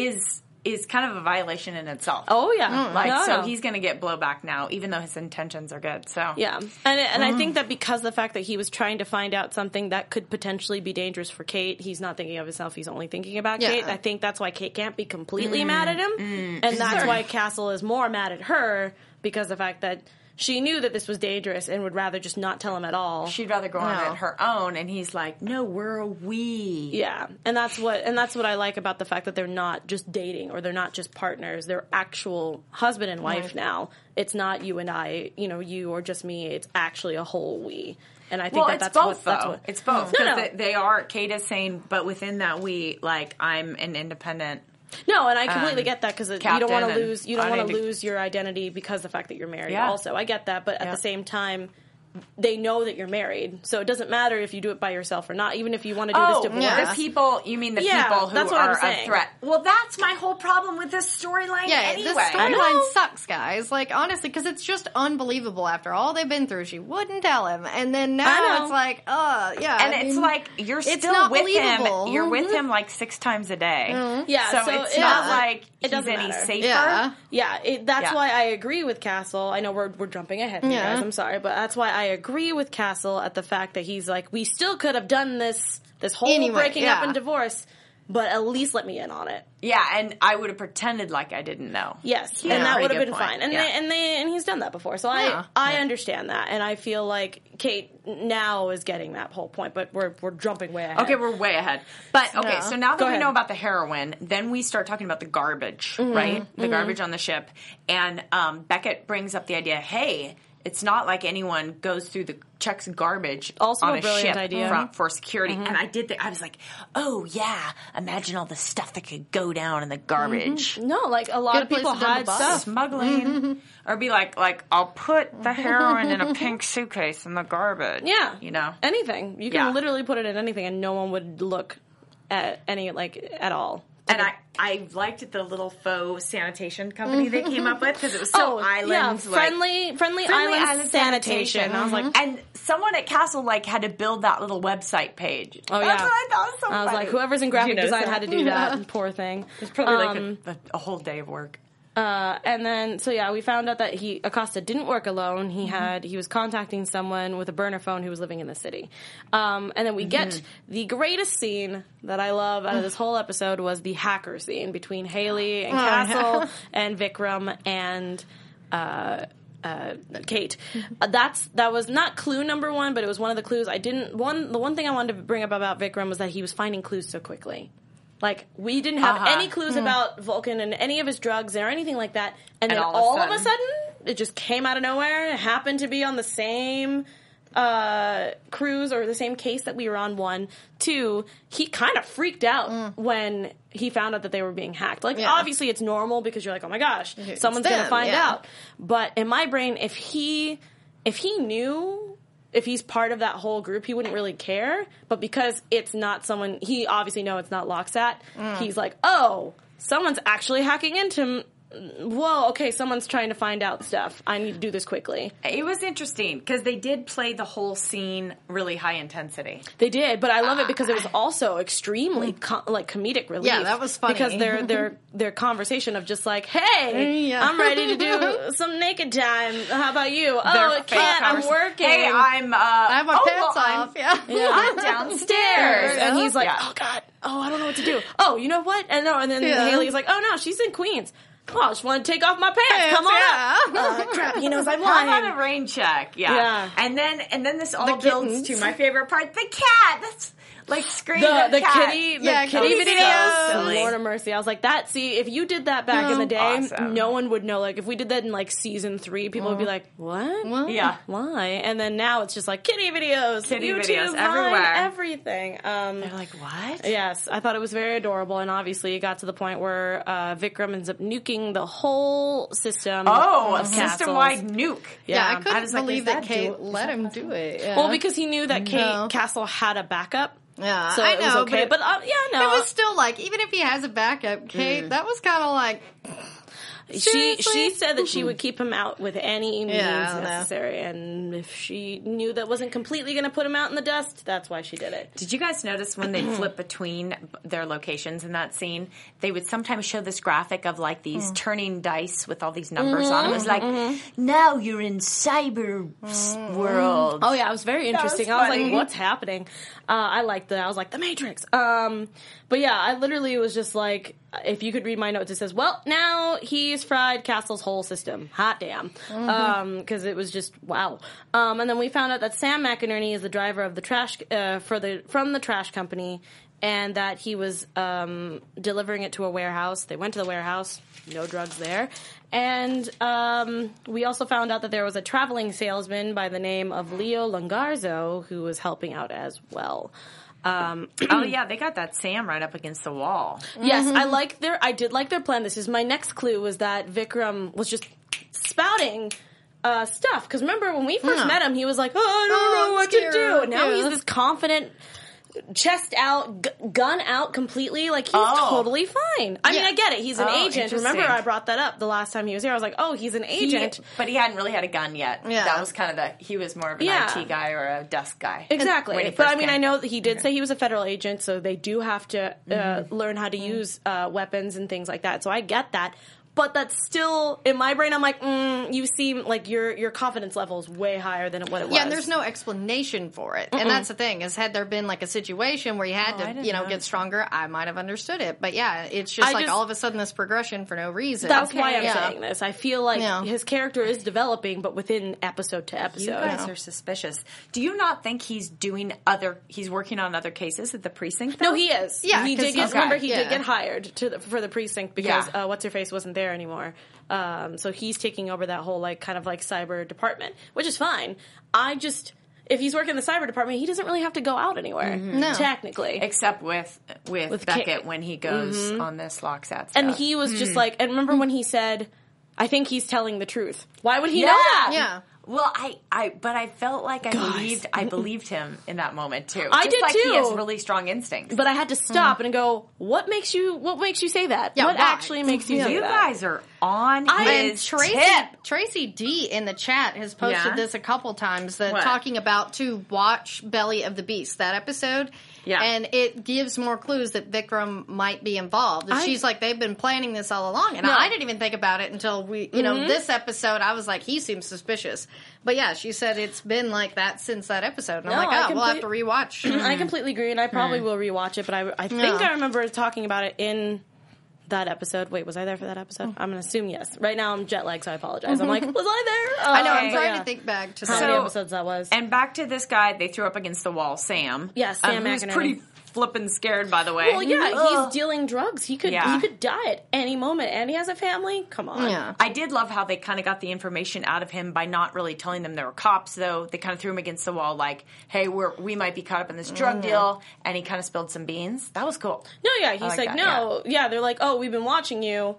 is kind of a violation in itself. Oh yeah, so he's going to get blowback now, even though his intentions are good. So yeah, and I think that because of the fact that he was trying to find out something that could potentially be dangerous for Kate, he's not thinking of himself. He's only thinking about Kate. I think that's why Kate can't be completely mad at him, and that's why Castle is more mad at her because of the fact that she knew that this was dangerous and would rather just not tell him at all. She'd rather go on it her own, and he's like, "No, we're a we." Yeah, and that's what I like about the fact that they're not just dating or they're not just partners. They're actual husband and wife now. It's not you and I, you or just me. It's actually a whole we. And I think that's both. It's both. No. They are. Kate is saying, but within that we, like, I'm an independent. No, and I completely get that because you don't want to lose. You don't want to lose your identity because of the fact that you're married. Yeah. Also, I get that, but at the same time, they know that you're married, so it doesn't matter if you do it by yourself or not. Even if you want to do this divorce, the people. You mean the people who are a threat? Well, that's my whole problem with this storyline. Yeah, anyway. the storyline sucks, guys. Like, honestly, because it's just unbelievable. After all they've been through, she wouldn't tell him, and then now it's like, and it's like you're still with him. You're with him like 6 times a day. Yeah, so it's not like he's any safer. That's why I agree with Castle. I know we're jumping ahead, you guys. I'm sorry, but that's why I agree with Castle at the fact that he's like, we still could have done this whole breaking up and divorce, but at least let me in on it. Yeah, and I would have pretended like I didn't know. Yes, and that would have been fine. And he's done that before, so I understand that, and I feel like Kate now is getting that whole point, but we're jumping way ahead. Okay, we're way ahead. But okay, so now that we know about the heroin, then we start talking about the garbage, right? The garbage on the ship, and Beckett brings up the idea, hey, it's not like anyone goes through checks garbage also on a brilliant ship idea. For security. And I did I was like, oh yeah, imagine all the stuff that could go down in the garbage. No, like a lot of people hide stuff. Smuggling. Or be like, I'll put the heroin in a pink suitcase in the garbage. Yeah. Anything. You can literally put it in anything and no one would look at at all. And I liked the little faux sanitation company they came up with because it was so island friendly island sanitation. I was like, and someone at Castle had to build that little website page. Oh yeah, that's what I thought was so funny. I was like, whoever's in graphic design had to do that. Poor thing. It's probably a whole day of work. And then, we found out that Acosta didn't work alone. He was contacting someone with a burner phone who was living in the city. And then we get the greatest scene that I love out of this whole episode was the hacker scene between Haley and Castle and Vikram and, Kate. That was not clue number 1, but it was one of the clues. The one thing I wanted to bring up about Vikram was that he was finding clues so quickly. Like, we didn't have any clues about Vulcan and any of his drugs or anything like that. And then all of a sudden, it just came out of nowhere. It happened to be on the same cruise or the same case that we were on, 1. 2, he kind of freaked out when he found out that they were being hacked. Like, obviously it's normal because you're like, oh my gosh, someone's going to find out. But in my brain, if he knew... If he's part of that whole group, he wouldn't really care. But because it's not someone, he obviously knows it's not Locksat. He's like, oh, someone's actually hacking into whoa, okay, someone's trying to find out stuff. I need to do this quickly. It was interesting because they did play the whole scene really high intensity. They did, but I love it because it was also extremely comedic relief. Yeah, that was funny. Because their conversation of just like, hey, I'm ready to do some naked time. How about you? Oh, it can't. I'm working. Hey, I have my pants off. I'm downstairs. And he's like, oh, God. Oh, I don't know what to do. Oh, you know what? And then Haley's like, oh, no, she's in Queens. Oh, I just want to take off my pants. Come on up. Crap, he knows I'm lying. How about a rain check? Yeah. And then this all builds to my favorite part, the cat. That's like screaming the kitty videos. So Lord of mercy. I was like, see, if you did that back in the day, no one would know. Like, if we did that in like season 3, people would be like, what? Yeah. Why? And then now it's just like kitty videos. YouTube, videos everywhere. Everything. They're like, what? Yes. I thought it was very adorable. And obviously it got to the point where Vikram ends up nuking the whole system. Oh, a system-wide nuke. Yeah, I couldn't believe that Kate let him do it. Yeah. Well, because he knew that Kate Castle had a backup. Yeah, so I it know, was okay. But it was still like, even if he has a backup, Kate, that was kind of like. She said that she would keep him out with any means necessary, and if she knew that wasn't completely going to put him out in the dust, that's why she did it. Did you guys notice when they flip between their locations in that scene, they would sometimes show this graphic of like these turning dice with all these numbers on it. It was like, now you're in cyber world. Oh yeah, it was very interesting. I was like, what's happening? I liked that. I was like, The Matrix. But yeah, I literally was just like, if you could read my notes, it says, well, now he's fried Castle's whole system. Hot damn. Because it was just, wow. And then we found out that Sam McInerney is the driver of the trash, from the trash company, and that he was delivering it to a warehouse. They went to the warehouse. No drugs there. And we also found out that there was a traveling salesman by the name of Leo Longarzo who was helping out as well. Oh yeah, they got that Sam right up against the wall. Yes, I did like their plan. This is my next clue, was that Vikram was just spouting stuff. Because remember when we first met him, he was like, I don't know what to do. And now he's this confident, chest out, gun out completely. Like, he's totally fine. I mean, I get it. He's an agent. Remember, I brought that up the last time he was here. I was like, oh, he's an agent. But he hadn't really had a gun yet. Yeah. That was kind of he was more of an IT guy or a desk guy. Exactly. But I mean, I know that he did say he was a federal agent, so they do have to learn how to use weapons and things like that. So I get that. But that's still, in my brain, I'm like, you seem like your confidence level is way higher than what it was. Yeah, and there's no explanation for it. And that's the thing, is had there been like a situation where you had to, get stronger, I might have understood it. But yeah, it's just all of a sudden this progression for no reason. That's why I'm saying this. I feel like his character is developing, but within episode to episode. You guys are suspicious. Do you not think he's working on other cases at the precinct, though? No, he is. Yeah, he did get hired for the precinct because What's-Her-Face wasn't there anymore. So he's taking over that whole kind of cyber department, which is fine. If he's working in the cyber department, he doesn't really have to go out anywhere, technically. Except with Beckett when he goes on this Loxat stuff. And he was just like, and remember when he said, I think he's telling the truth. Why would he know that? Yeah. Well, but I felt like I believed him in that moment too. I did too. He has really strong instincts. But I had to stop and go, what makes you say that? Yeah, what actually makes you say that? You guys are on his tip. Tracy D in the chat has posted this a couple times, talking about to watch Belly of the Beast, that episode. Yeah. And it gives more clues that Vikram might be involved. And she's like, they've been planning this all along. And I didn't even think about it until this episode. I was like, he seems suspicious. But yeah, she said it's been like that since that episode. And I'm like, we'll have to rewatch. I completely agree, and I probably will rewatch it. But I think I remember talking about it in that episode. Wait, was I there for that episode? I'm going to assume yes. Right now I'm jet lagged, so I apologize. I'm like, was I there? I know, I'm trying to think back to how many episodes that was. And back to this guy they threw up against the wall, Sam. Yeah, Sam McInerney. Who's pretty flippin' scared, by the way. Well, yeah, he's dealing drugs. He could die at any moment, and he has a family. Come on. Yeah. I did love how they kind of got the information out of him by not really telling them there were cops, though. They kind of threw him against the wall, like, hey, we might be caught up in this drug deal, and he kind of spilled some beans. That was cool. No, yeah, he's like, they're like, oh, we've been watching you.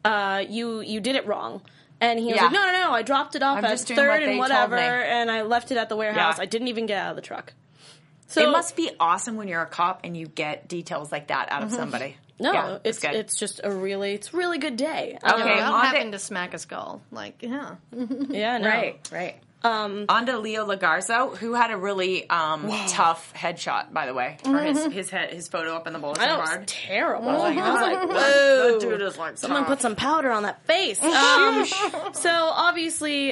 You did it wrong. And he was like, no, I dropped it off at 3rd and whatever, and I left it at the warehouse. I didn't even get out of the truck. So it must be awesome when you're a cop and you get details like that out of somebody. No, Yeah, it's good. it's just a really good day. Okay, Without on having to- to smack a skull. Like, yeah. Yeah, no. Right. On to Leo Lagarzo, who had a really tough headshot, by the way, for his photo up in the bulletin I know, it was board. terrible. I was like, That whoa. dude is like Someone tough. put some powder on that face. So obviously,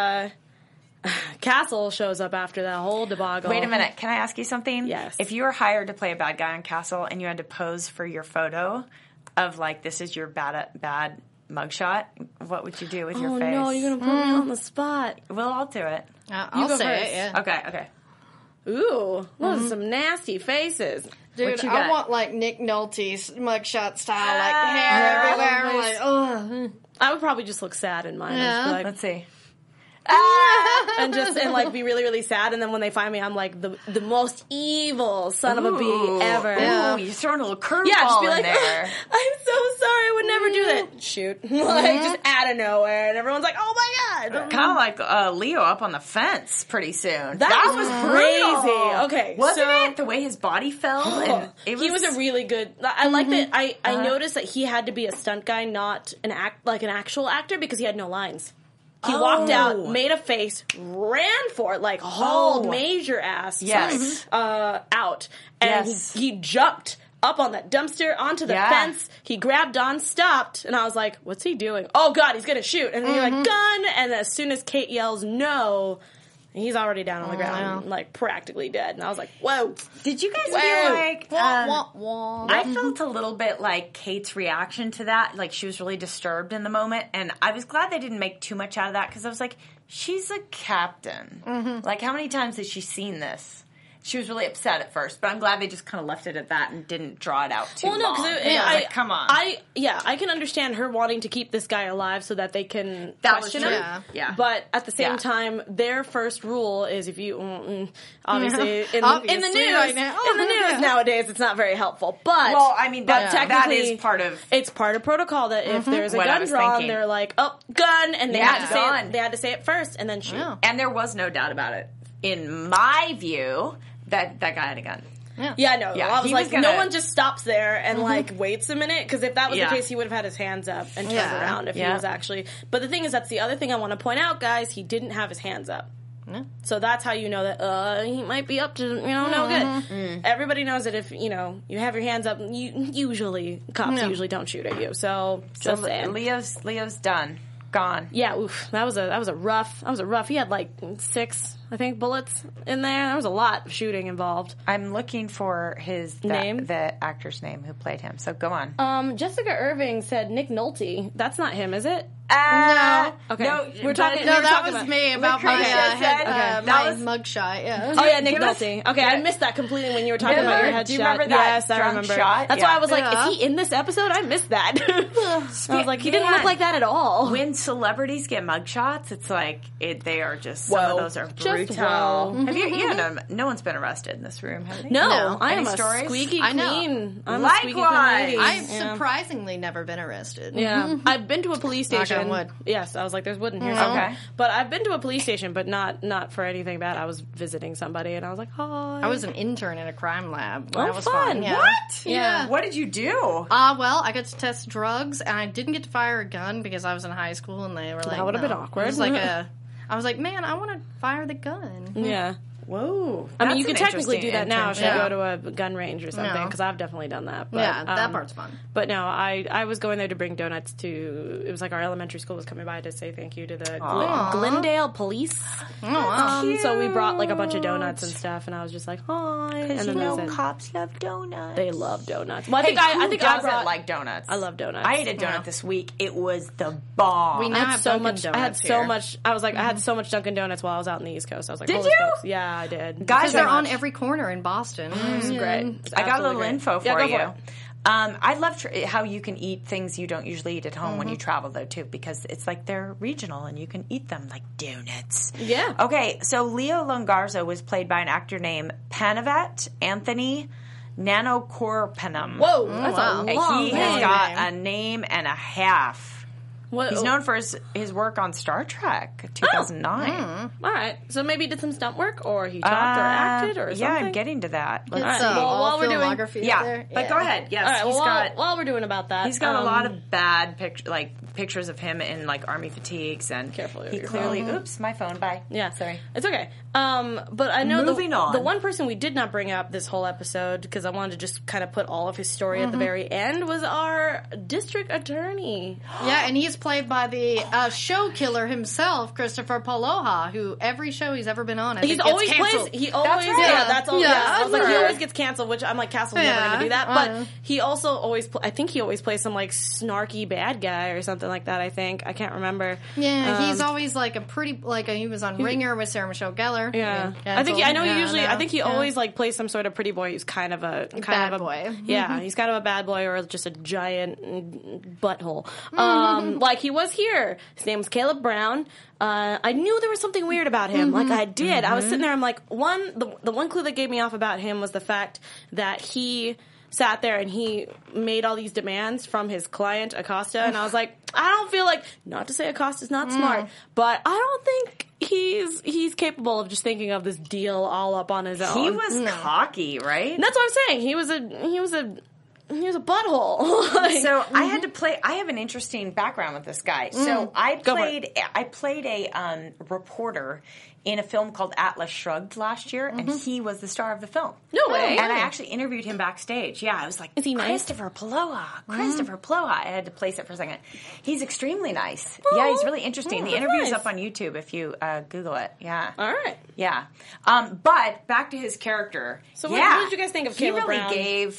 Castle shows up after that whole debacle. Wait a minute. Can I ask you something? Yes. If you were hired to play a bad guy on Castle and you had to pose for your photo of like this is your bad mugshot, what would you do with your Oh face? no, you're gonna put me on the spot. We'll all do it. I'll go say first. it, yeah. Okay. Ooh, those are some nasty faces. Dude, What you I got? want like Nick Nolte's mugshot style, like hair everywhere. always. Like, oh. I would probably just look sad in mine. I'd just be like, Let's see. and like be really, really sad. And then when they find me, I'm like the most evil son of a bee ever. Ooh, you're throwing a little curveball Yeah, just be like, in there. I'm so sorry, I would never do that. Shoot. Like, just out of nowhere. And everyone's like, oh my God. Kind of like Leo up on the fence pretty soon. That was brutal. crazy. Okay, Wasn't so- it? The way his body fell. And it He was a really good. I like that. I noticed that he had to be a stunt guy, not an actual actor, because he had no lines. He walked out, made a face, ran for it, like hauled major ass. Yes. Out, and Yes. he jumped up on that dumpster onto the fence. He grabbed on, stopped, and I was like, "What's he doing? Oh God, he's gonna shoot!" And then you're like, "Gun!" And as soon as Kate yells no, he's already down on the ground, like practically dead. And I was like, "Whoa!" Did you guys Whoa. feel like Wah, wah. I felt a little bit like Kate's reaction to that. Like she was really disturbed in the moment, and I was glad they didn't make too much out of that because I was like, she's a captain. Like how many times has she seen this? She was really upset at first, but I'm glad they just kind of left it at that and didn't draw it out too long. Well, no, because I was like, come on. I can understand her wanting to keep this guy alive so that they can That was question true. him. Yeah. But at the same Yeah. time, their first rule is if you obviously in the Obviously news right now. in the news nowadays, it's not very helpful. But Well, I mean, that technically is part of it's part of protocol that if there's a What I gun was drawn, thinking. they're like, oh, gun, and they Yeah. had to say Gun. it. They had to say it first and then shoot. Yeah. and there was no doubt about it. In my view, that guy had a gun. Yeah, I know. Yeah, I was he like, was gonna- no one just stops there and like waits a minute, because if that was Yeah. the case, he would have had his hands up and turned Yeah. around if he Yeah. was actually. But the thing is, that's the other thing I want to point out, guys. He didn't have his hands up. So that's how you know that he might be up to no good. Everybody knows that if you have your hands up, usually cops usually don't shoot at you. So just saying. Leo's done. Gone. Yeah, oof. That was a rough. He had like 6, I think, bullets in there. There was a lot of shooting involved. I'm looking for his Name? the actor's name who played him. So go on. Jessica Irving said Nick Nolte. That's not him, is it? No. Okay. No, We're talking- No, we were that talking was about- me about my Lucretia head, said, my that was- mugshot. Yeah. Oh yeah, Nick Give us- Nolte. Okay, I missed that completely when you were talking about your headshot. Do you remember that Yes, I drunk remember. shot? That's Yeah. why I was like, Yeah. is he in this episode? I missed that. I was like, he didn't Man. look like that at all. When celebrities get mugshots, it's like they are just some Whoa. of those are Just brutal. whoa. Have you? No one's been arrested in this room, have they? No, I am Any a stories? squeaky I know. clean. I'm a squeaky clean Likewise. lady. I've Yeah. surprisingly never been arrested. Yeah, I've been to a police Knock on station. wood. Yes, I was like, "There's wood in here." Okay. But I've been to a police station, but not for anything bad. I was visiting somebody, and I was like, "Hi." I was an intern in a crime lab. Oh, That was fun. Yeah. What? Yeah. What did you do? Well, I got to test drugs, and I didn't get to fire a gun because I was in high school, and they were like, would've been no. awkward. It was I was like, man, I want to fire the gun. Yeah. Whoa. I mean, you That's can an technically do that interesting now if you internship. go to a gun range or something, No. because I've definitely done that. But, Yeah, that part's fun. But no, I was going there to bring donuts to. It was like our elementary school was coming by to say thank you to the Glendale Police. Oh, wow. So we brought like a bunch of donuts and stuff, and I was just like, hi. And then they said, cops love donuts. they love donuts. Well, I Hey, think I who think I doesn't brought, like donuts? I love donuts. I ate a donut this week. It was the bomb. We I now had have so Dunkin' much. I had Donuts so here. much. I was like, I had so much Dunkin' Donuts while I was out in the East Coast. I was like, Did holy you? smokes. Yeah, I did. Guys, Because they're So on much. every corner in Boston. It was great. It was I got a absolutely little great. info for Yeah, go you. it. I love how you can eat things you don't usually eat at home when you travel, though, too, because it's like they're regional and you can eat them like donuts. Yeah. Okay, so Leo Longarzo was played by an actor named Panavet Anthony Nanokorpanam. Whoa, that's wow. a long He name. has got a name and a half. He's known for his work on Star Trek 2009. All right. So maybe he did some stunt work, or he talked or acted or something? Yeah, I'm getting to that. It's Well, while we're doing... filmography Yeah, there. but go ahead. Yes, All right, while we're doing about that... He's got a lot of bad pictures of him in, like, army fatigues, and Careful with he your clearly... phone. Oops, my phone, bye. Yeah. Sorry. It's okay. But I know Moving on. the one person we did not bring up this whole episode, because I wanted to just kind of put all of his story at the very end, was our district attorney. Yeah, and he's played by the show killer himself, Christopher Poloha, who every show he's ever been on, I think, always gets canceled. plays. He always, right. that's all. Yeah, I was like, he sure. always gets canceled, which I'm like, Castle's never going to do that. But he also always, I think he always plays some like snarky bad guy or something like that. I can't remember. Yeah, he's always like a pretty, like he was on Ringer with Sarah Michelle Gellar. Yeah, I think he always like plays some sort of pretty boy who's kind of a boy. Yeah, he's kind of a bad boy or just a giant butthole. Like he was here. His name was Caleb Brown. I knew there was something weird about him. Like I did. I was sitting there. I'm like, the one clue that gave me off about him was the fact that he sat there and he made all these demands from his client Acosta, and I was like, I don't feel like, not to say Acosta's not smart, but I don't think he's capable of just thinking of this deal all up on his own. He was cocky, right? And that's what I'm saying. He was a butthole. So I had to play. I have an interesting background with this guy. So I played a reporter in a film called Atlas Shrugged last year, and he was the star of the film. No way. And I actually interviewed him backstage. Yeah, I was like, is he nice? Christopher Poloha. I had to place it for a second. He's extremely nice. Yeah, he's really interesting. The interview's up on YouTube if you Google it. Yeah. All right. Yeah. But back to his character. So what did you guys think of Caleb He really Brown? gave...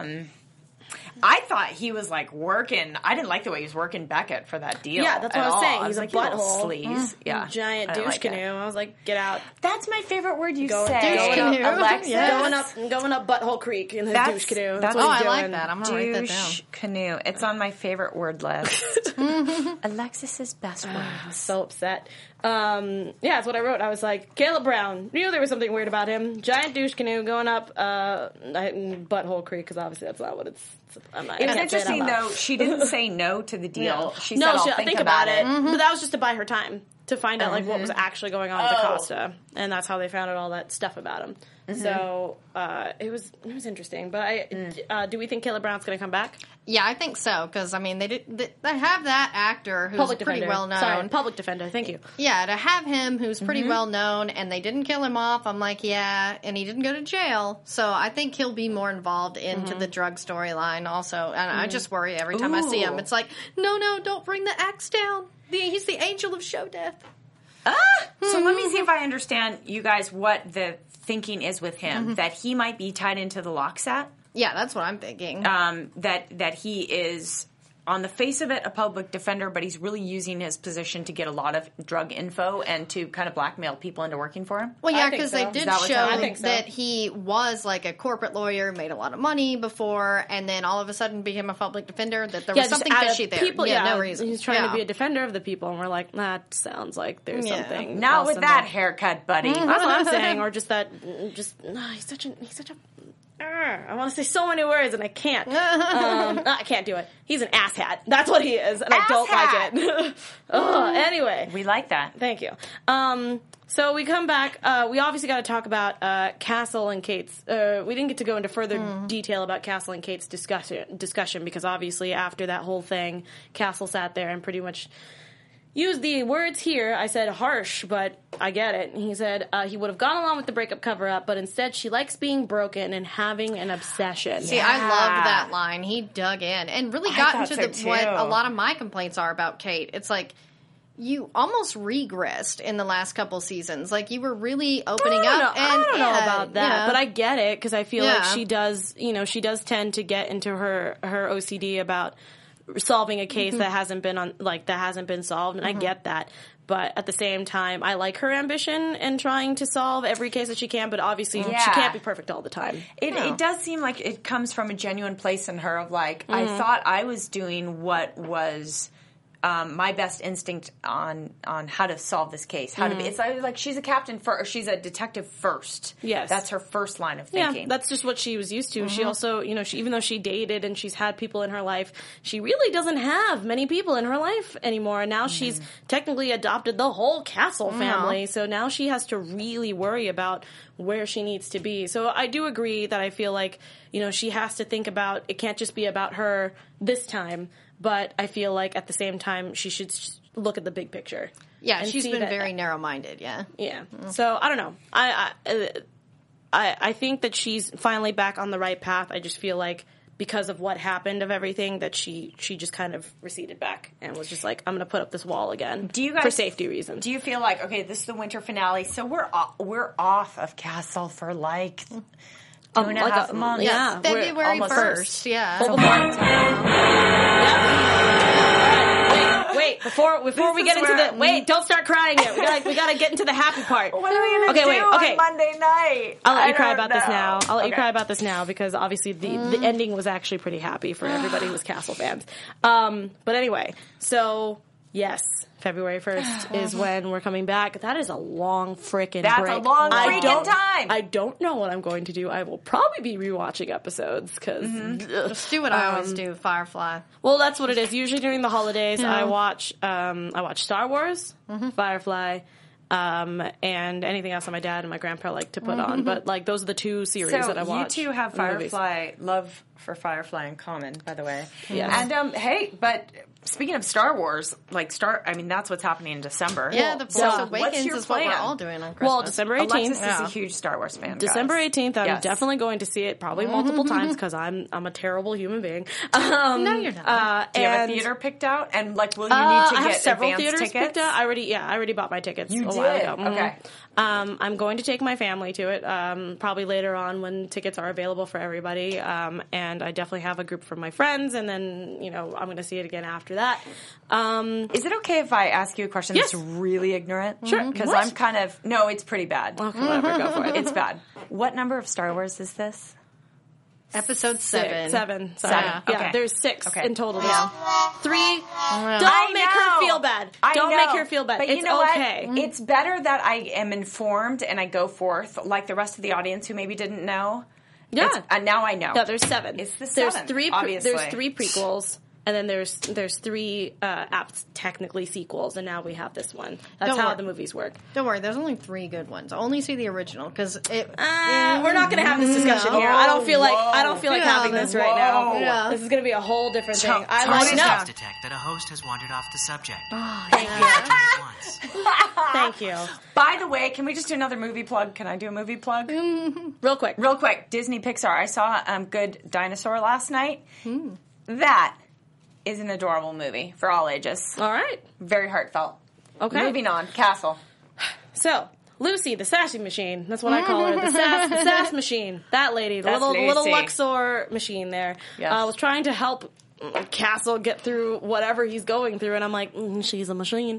I thought he was like working. I didn't like the way he was working Beckett for that deal. Yeah, that's what I was saying. He's like, a butthole. Sleaze. Yeah, Giant douche canoe. I was like, get out. That's my favorite word you Douche say, canoe. Alexis. Yes. Going up Butthole Creek in his douche canoe. That's that's- what Oh, he's I doing. like that. I'm going to write that down. Douche canoe. It's on my favorite word list. Alexis's best word. So upset. That's what I wrote. I was like, Caleb Brown. Knew there was something weird about him. Giant douche canoe going up Butthole Creek, because obviously that's not what it's. It was interesting though. She didn't say no to the deal. Yeah. She said, "I'll think about it." But that was just to buy her time to find out like what was actually going on with Acosta, and that's how they found out all that stuff about him. So it was interesting. But do we think Caleb Brown's going to come back? Yeah, I think so, because, I mean, they have that actor who's Public pretty defender. well known. Sorry, public defender. Thank you. Yeah, to have him who's pretty well known, and they didn't kill him off, I'm like, yeah, and he didn't go to jail, so I think he'll be more involved into the drug storyline also, and I just worry every time I see him. It's like, no, don't bring the axe down. He's the angel of show death. So let me see if I understand, you guys, what the thinking is with him. That he might be tied into the Locksat. Yeah, that's what I'm thinking. That he is, on the face of it, a public defender, but he's really using his position to get a lot of drug info and to kind of blackmail people into working for him. Well, yeah, I think because so. they Is did that what's show happening? that he was like a corporate lawyer, made a lot of money before, and then all of a sudden became a public defender. That there was something fishy there. No reason. He's trying to be a defender of the people, and we're like, that sounds like there's something. Not else with in that there. haircut, buddy. That's what I'm saying, or just that. He's such a. I want to say so many words and I can't. I can't do it. He's an asshat. That's what he is, and I don't like it. Anyway, We like that. thank you. So we come back. We obviously got to talk about Castle and Kate's. We didn't get to go into further detail about Castle and Kate's discussion because obviously after that whole thing, Castle sat there and pretty much used the words here. I said harsh, but I get it. He said he would have gone along with the breakup cover-up, but instead she likes being broken and having an obsession. See, I loved that line. He dug in and really got into what a lot of my complaints are about Kate. It's like, you almost regressed in the last couple seasons. Like, you were really opening up. I don't know about that, but I get it because I feel like Yeah. she does tend to get into her OCD about solving a case that hasn't been solved, and I get that. But at the same time, I like her ambition in trying to solve every case that she can, but obviously she can't be perfect all the time. It does seem like it comes from a genuine place in her of like, I thought I was doing what was my best instinct on how to solve this case. How to be, it's like she's a captain first, she's a detective first. Yes. That's her first line of thinking. Yeah, that's just what she was used to. She also, even though she dated and she's had people in her life, she really doesn't have many people in her life anymore. And now she's technically adopted the whole Castle family. So now she has to really worry about where she needs to be. So I do agree that I feel like, she has to think about, it can't just be about her this time, but I feel like at the same time she should look at the big picture. Yeah, she's been very narrow-minded, yeah. Yeah. So, I don't know. I think that she's finally back on the right path. I just feel like because of what happened of everything that she just kind of receded back and was just like, I'm going to put up this wall again for safety reasons. Do you feel like, okay, this is the winter finale, so we're off of Castle for like 2.5 months. Yeah, February 1st. Yeah. It's a long time. Wait, before we get into don't start crying yet. We gotta get into the happy part. What are we gonna do on Monday night? I'll let you cry about this now. I'll let you cry about this now because obviously the ending was actually pretty happy for everybody who was Castle fans. But anyway, so yes, February 1st is when we're coming back. That is a long frickin' break. That's a long freaking time. I don't know what I'm going to do. I will probably be rewatching episodes because just do what I always do, Firefly. Well, that's what it is. Usually during the holidays, I watch Star Wars, Firefly, and anything else that my dad and my grandpa like to put on. But like those are the two series that I watch. So you two have Firefly love for Firefly in common, by the way. Yes. And hey, but speaking of Star Wars, that's what's happening in December. Yeah, The Force Awakens what's your is plan? what we're all doing on Christmas. Well, December 18th. Alexis is a huge Star Wars fan. December 18th, I'm definitely going to see it, probably multiple times because I'm a terrible human being. No, you're not. Do you have a theater picked out? And will you need to get I have several advance theaters tickets? picked out. I already bought my tickets You a did? while ago. Okay. I'm going to take my family to it, probably later on when tickets are available for everybody. And I definitely have a group from my friends, and then, I'm going to see it again after that. Is it okay if I ask you a question that's really ignorant? Sure. Because I'm kind of... No, it's pretty bad. Okay, whatever, go for it. It's bad. What number of Star Wars is this? Episode 7. Sorry. Yeah. Yeah, Okay. there's 6 Okay. in total. Yeah. 3. I Don't make her know. feel bad. I Don't know. make her feel bad. But It's you know okay. what? It's better that I am informed and I go forth, like the rest of the audience who maybe didn't know. Yeah. Now I know. No, there's 7. It's the There's 7th, 3. obviously. There's 3 prequels, and then there's 3 apps technically sequels, and now we have this one. That's Don't how worry. the movies work. Don't worry, there's only 3 good ones. Only see the original because it. We're not going to have this discussion here. I don't feel like having this right now. Yeah. This is going to be a whole different thing. I Tony's like not- no. detect that a host has wandered off the subject. Thank you. At once. Thank you. By the way, can we just do another movie plug? Can I do a movie plug? Real quick. Real quick, Disney Pixar. I saw Good Dinosaur last night. That is an adorable movie for all ages. All right. Very heartfelt. Okay. Moving on. Castle. So, Lucy, the sassy machine. That's what I call her. The sass machine. That lady. The That's little Lucy. Luxor machine there. Yes. Was trying to help Castle get through whatever he's going through, and I'm like, she's a machine.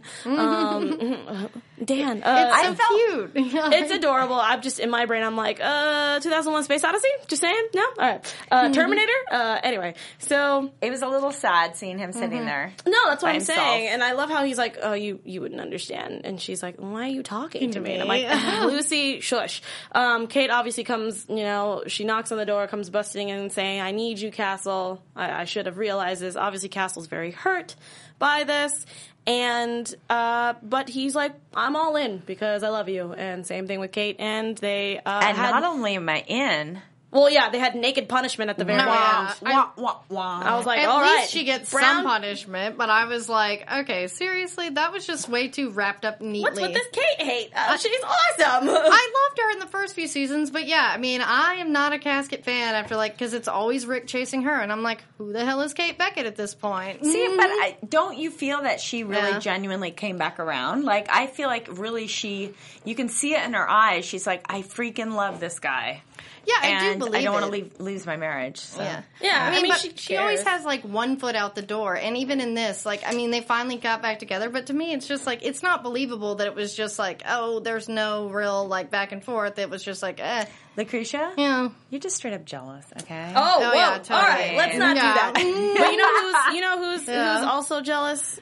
Dan. It's so cute. It's adorable. I'm just, in my brain, I'm like, 2001 Space Odyssey? Just saying? No? All right. Terminator? Anyway, so... It was a little sad seeing him sitting there. No, that's what by I'm himself. saying. And I love how he's like, oh, you wouldn't understand. And she's like, why are you talking to me? And I'm like, Lucy, shush. Kate obviously comes, she knocks on the door, comes busting in and saying, I need you, Castle. I should have realized this. Obviously, Castle's very hurt by this. And, but he's like, I'm all in because I love you. And same thing with Kate. And they, Not only am I in... well, yeah, they had naked punishment at the very end. Yeah. I was like, At all least right. she gets Brown- some punishment, but I was like, okay, seriously, that was just way too wrapped up neatly. What's with this Kate hate? She's awesome. I loved her in the first few seasons, but yeah, I mean, I am not a Casket fan after because it's always Rick chasing her, and I'm like, who the hell is Kate Beckett at this point? See, but don't you feel that she really genuinely came back around? Like, I feel like really you can see it in her eyes. She's like, I freaking love this guy. Yeah, I do And believe I don't want it. to lose my marriage. So. Yeah, I mean, but she she always cares. has one foot out the door, and even in this, they finally got back together. But to me, it's just it's not believable that it was just oh, there's no real back and forth. It was just Lucretia? Yeah. You're just straight up jealous, okay? Oh, whoa. yeah, totally. All right, let's not do Yeah. that. But you know who's also jealous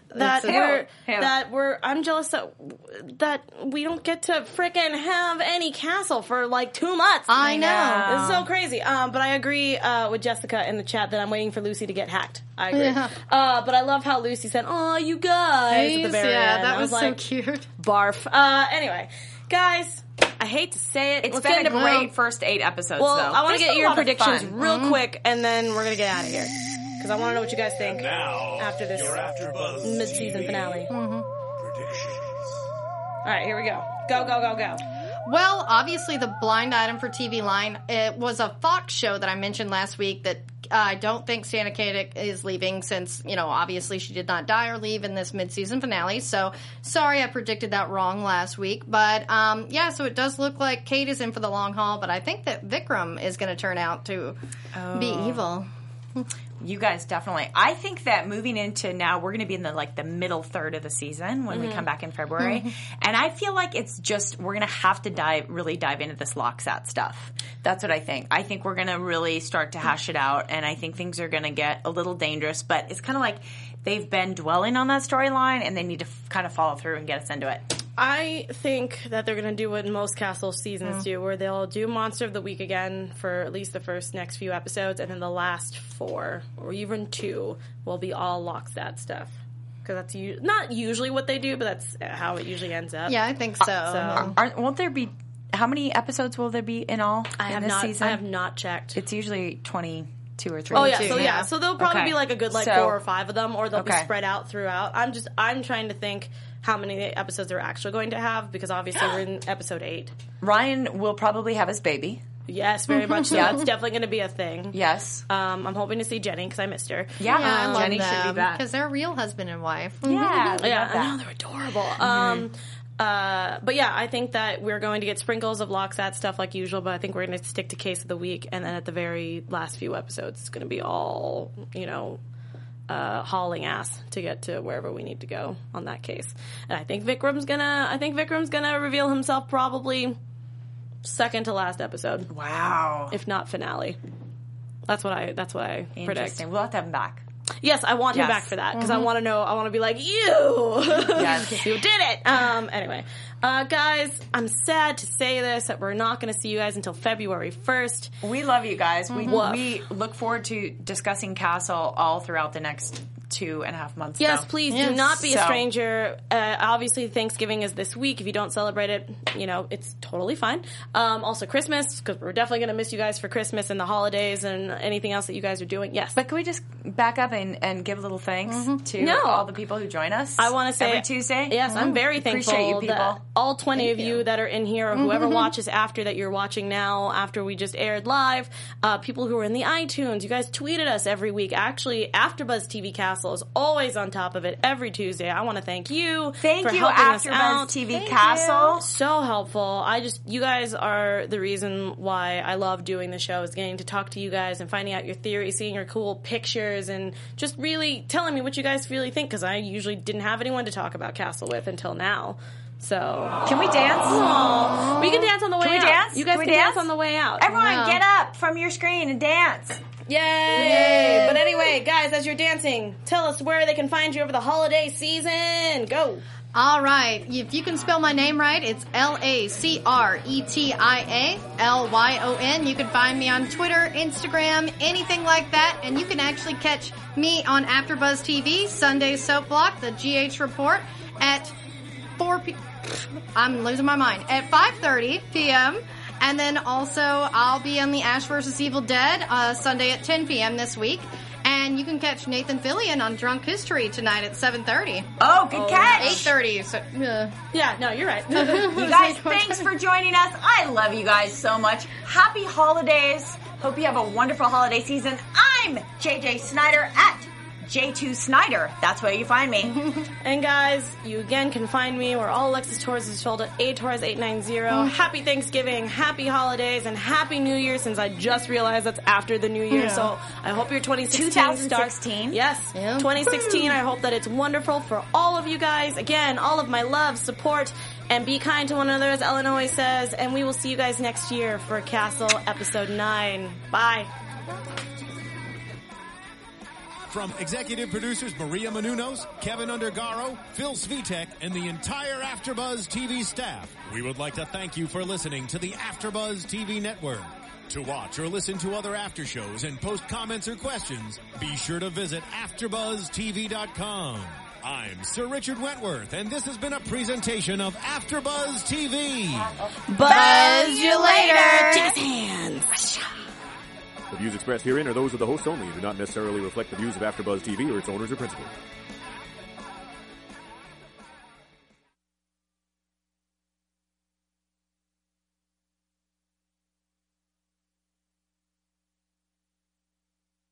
I'm jealous that we don't get to frickin' have any castle for like 2 months. I know. It's so crazy. But I agree with Jessica in the chat that I'm waiting for Lucy to get hacked. I agree. Yeah. But I love how Lucy said, "Oh, you guys," at the very end. that I was so like, cute. barf. Anyway, guys, I hate to say it. It's Let's been get a into great first 8 episodes, Well, though. I want to There's get been a your lot of predictions fun. real quick, and then we're going to get out of here. Because I want to know what you guys think Now, after this your AfterBuzz mid-season TV finale. predictions. All right, here we go. Go. Well, obviously the blind item for TV Line, it was a Fox show that I mentioned last week that I don't think Santa Katic is leaving since, obviously she did not die or leave in this mid-season finale. So, sorry I predicted that wrong last week. But, so it does look like Kate is in for the long haul, but I think that Vikram is going to turn out to be evil. You guys definitely. I think that moving into now, we're going to be in the middle third of the season when we come back in February, and I feel like it's just we're going to have to really dive into this Loxat stuff. That's what I think. I think we're going to really start to hash it out, and I think things are going to get a little dangerous. But it's kind of like they've been dwelling on that storyline, and they need to kind of follow through and get us into it. I think that they're going to do what most Castle seasons do, where they'll do Monster of the Week again for at least the next few episodes, and then the last 4 or even 2 will be all Loxat stuff. Because that's not usually what they do, but that's how it usually ends up. Yeah, I think so. Won't there be? How many episodes will there be in all in this season? I have not checked. It's usually 22 or 3. Oh yeah, so there'll probably be like a good 4 or 5 of them, or they'll be Okay. spread out throughout. I'm trying to think how many episodes they're actually going to have, because obviously we're in episode 8. Ryan will probably have his baby. Yes, very much so. It's definitely going to be a thing. Yes. I'm hoping to see Jenny because I missed her. Yeah, I love Jenny should be them back. because they're real husband and wife. Yeah, Yeah, I know, they're adorable. But yeah, I think that we're going to get sprinkles of Loxat stuff like usual, but I think we're going to stick to Case of the Week, and then at the very last few episodes, it's going to be all, hauling ass to get to wherever we need to go on that case. And I think Vikram's gonna reveal himself probably second to last episode, Wow. if not finale. That's what I predict. Interesting. We'll have to have him back. Yes, I want him Yes. back for that because I want to know. I want to be like, you, Yes. you did it. Anyway, guys, I'm sad to say this that we're not going to see you guys until February 1st. We love you guys. We Woof. look forward to discussing Castle all throughout the next 2.5 months. Yes, though. please do Yes. not be a So- stranger. Obviously, Thanksgiving is this week. If you don't celebrate it, it's totally fine. Also, Christmas, because we're definitely going to miss you guys for Christmas and the holidays and anything else that you guys are doing. Yes. But can we just back up and give a little thanks to No. all the people who join us? I want to say every Tuesday. Yes, I'm very thankful. Appreciate you, people. That all 20 of you that are in here, or whoever watches after that you're watching now, after we just aired live, people who are in the iTunes, you guys tweeted us every week. Actually, AfterBuzz TV Castle is always on top of it every Tuesday. I want to thank you. Thank for you, helping us AfterBuzz out. TV Castle. So helpful. You guys are the reason why I love doing the show, is getting to talk to you guys and finding out your theories, seeing your cool pictures, and just really telling me what you guys really think, because I usually didn't have anyone to talk about Castle with until now. So, Can we dance? Aw, we can dance on the way Can we out. dance? You guys Can can we dance dance? on the way out. Everyone, Yeah. get up from your screen and dance. Yay! But anyway, guys, as you're dancing, tell us where they can find you over the holiday season. Go! All right. If you can spell my name right, it's LACRETIALYON. You can find me on Twitter, Instagram, anything like that. And you can actually catch me on AfterBuzz TV, Sunday Soap Block, the GH Report, at 4 p.m. I'm losing my mind. At 5:30 p.m. And then also, I'll be on the Ash vs. Evil Dead Sunday at 10 p.m. this week. And you can catch Nathan Fillion on Drunk History tonight at 7:30. Oh, good catch. 8:30. So, Yeah, no, you're right. You guys, thanks for joining us. I love you guys so much. Happy holidays. Hope you have a wonderful holiday season. I'm JJ Snyder at J2 Snyder. That's where you find me. And guys, you again can find me where all Alexis Torres is spelled at ATorres890. Happy Thanksgiving, happy holidays, and happy New Year, since I just realized that's after the New Year. So I hope your 2016 starts. 2016? Yes, Yeah. 2016. I hope that it's wonderful for all of you guys. Again, all of my love, support, And be kind to one another, as Ellen always says. And we will see you guys next year for Castle Episode 9. Bye. From executive producers Maria Menounos, Kevin Undergaro, Phil Svitek, and the entire AfterBuzz TV staff, we would like to thank you for listening to the AfterBuzz TV network. To watch or listen to other after shows and post comments or questions, be sure to visit AfterBuzzTV.com. I'm Sir Richard Wentworth, and this has been a presentation of AfterBuzz TV. Buzz you later. Jazz hands. The views expressed herein are those of the host only and do not necessarily reflect the views of AfterBuzz TV or its owners or principals.